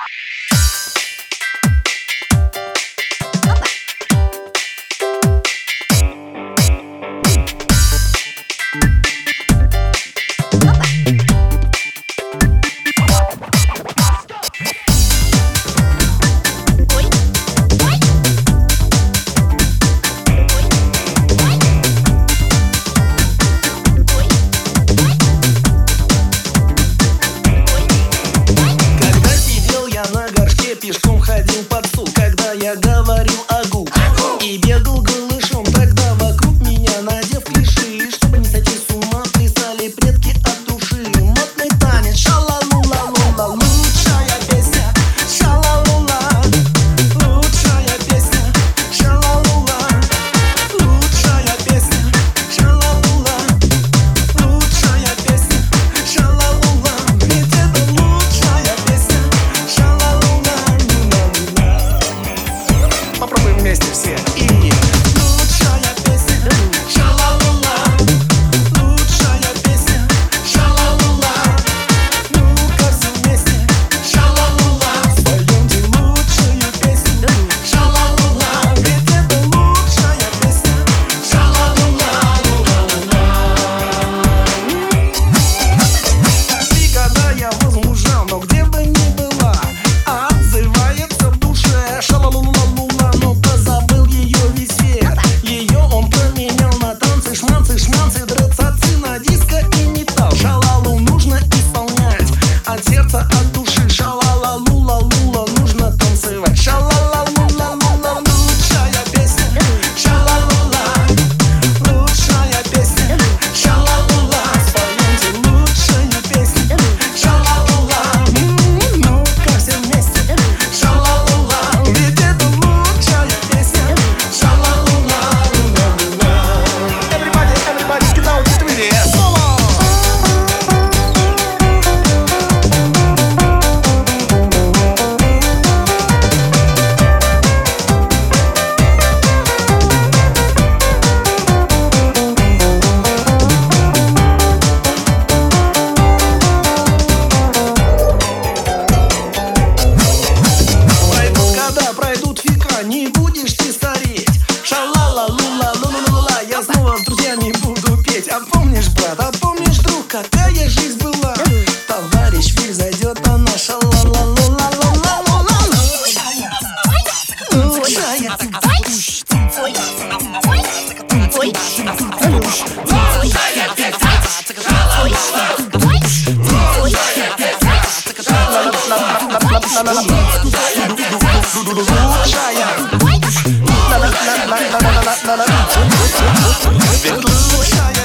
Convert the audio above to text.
Пешком ходил под стул, когда я говорил агу, и бегал голышом, тогда вокруг меня, надев клиши. Чтобы не сойти с ума, плясали предки от души. Модный танец шалалула-лула, лучшая песня шалалула, лучшая песня шалалула, лучшая песня шалалула, лучшая песня шалалула, ведь это лучшая песня шалалула. Попробуем вместе все. И лучшая песня шалалула, лучшая песня шалалула. Ну-ка все вместе шалалула. Споемте лучшую песню шалалула, ведь это лучшая песня шалалула. И когда я возмужал, но где бы ни была, отзывается в душе шалалула. Но позабыл ее весь свет. Ее он променял на танцы, шманцы, шманцы, драцацы, на диско и металл. Шалалу нужно исполнять от сердца, от души. Шалала-лула-лула, нужно танцевать. Шалала-лула-лула, лучшая песня шалалула, лучшая песня шалалула. Споемте лучшую песню шалалула. Ну-ка все вместе шалалула, ведь это лучшая песня шалалула. Everybody, everybody, get down to the solo. Когда пройдут века, не будешь ты стареть. Шалала-лула-лула-лула, я снова с друзьями буду петь. А помнишь, брат, а помнишь, друг, какая жизнь была? Товарищ Виль зайдет, она шалала-лула-лула-лула. Лучшая лучшая